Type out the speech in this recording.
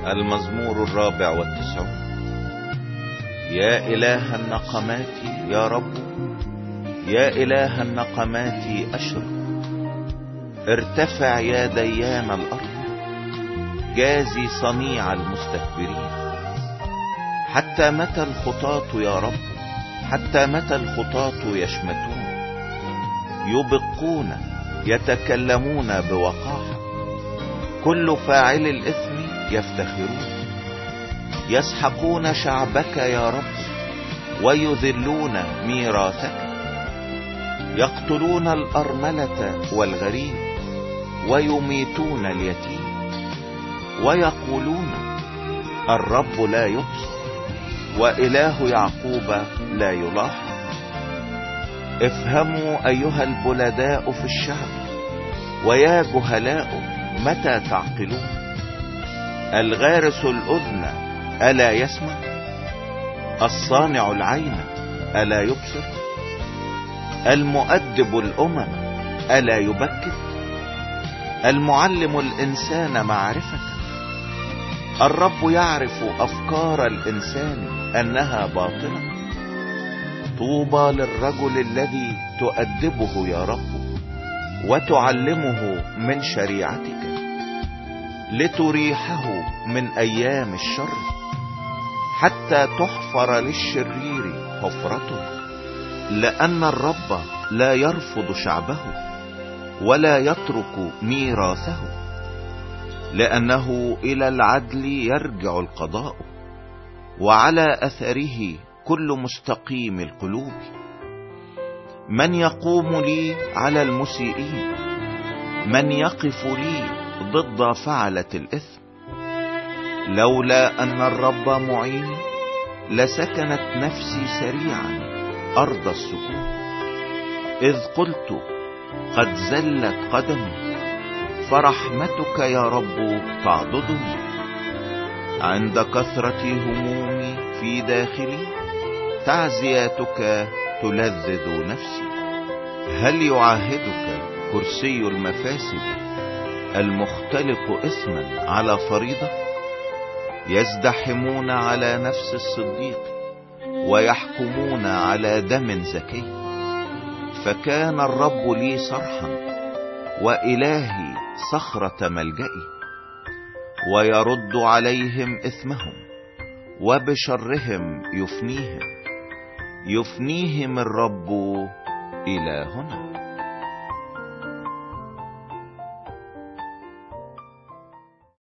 المزمور 94. يا إله النقمات يا رب، يا إله النقمات أشرق. ارتفع يا ديان الأرض، جازي صنيع المستكبرين. حتى متى الخطاة يا رب، حتى متى الخطاة يشمتون؟ يبقون يتكلمون بوقاحة، كل فاعل الإثم يفتخرون. يسحقون شعبك يا رب ويذلون ميراثك. يقتلون الأرملة والغريب ويميتون اليتيم، ويقولون الرب لا يبصر وإله يعقوب لا يلاحظ. افهموا أيها البلداء في الشعب، ويا جهلاء متى تعقلون؟ الغارس الأذن ألا يسمع؟ الصانع العين ألا يبصر؟ المؤدب الأمم ألا يبكت؟ المعلم الإنسان معرفة. الرب يعرف أفكار الإنسان أنها باطلة. طوبى للرجل الذي تؤدبه يا رب وتعلمه من شريعتك، لتريحه من أيام الشر، حتى تحفر للشرير حفرته. لأن الرب لا يرفض شعبه ولا يترك ميراثه، لأنه إلى العدل يرجع القضاء، وعلى أثره كل مستقيم القلوب. من يقوم لي على المسيئين؟ من يقف لي ضد فعلة الإثم؟ لولا أن الرب معيني لسكنت نفسي سريعا أرض السكون. إذ قلت قد زلت قدمي، فرحمتك يا رب تعضدني. عند كثرة همومي في داخلي، تعزياتك تلذذ نفسي. هل يعاهدك كرسي المفاسد المختلق إثما على فريضة؟ يزدحمون على نفس الصديق ويحكمون على دم زكي. فكان الرب لي صرحا وإلهي صخرة ملجئي. ويرد عليهم إثمهم وبشرهم يفنيهم. يفنيهم الرب إلى هنا.